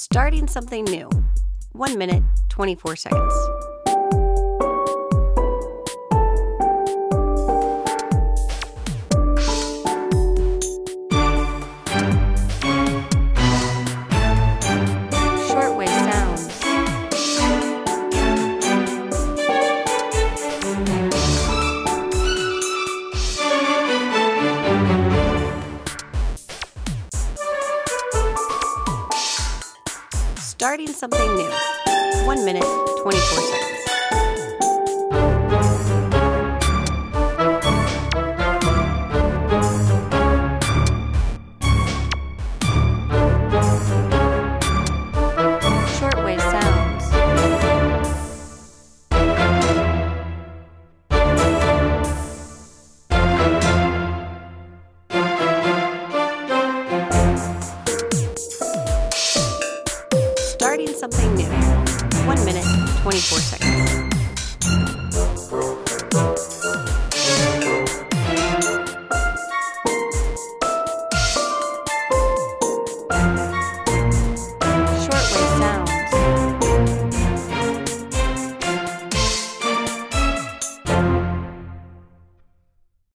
Starting something new. 1 minute, 24 seconds. Shortwave sounds. Starting something new. 1 minute, 24 seconds. Shortwave sounds. Starting something new. 1 minute, 24 seconds.